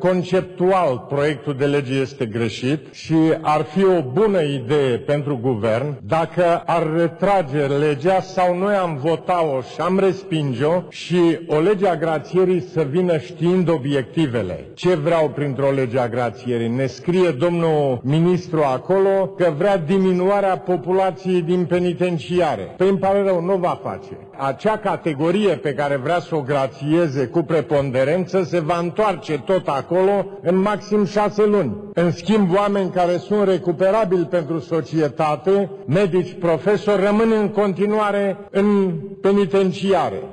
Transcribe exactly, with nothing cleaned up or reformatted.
conceptual proiectul de lege este greșit și ar fi o bună idee pentru guvern dacă ar retrage legea sau noi am votat-o și am respinge-o și o lege a grațierii să vină știind obiectivele. Ce vreau printr-o lege a grațierii? Ne scrie domnul ministru acolo că vrea diminuarea populației din penitenciare. Păi îmi pare rău, nu va face. Acea categorie pe care vrea să o grațieze cu preponderență se va întoarce tot acolo în maxim șase luni. În schimb, oameni care sunt recuperabili pentru societate, medici, profesori, rămân în continuare în penitenciare.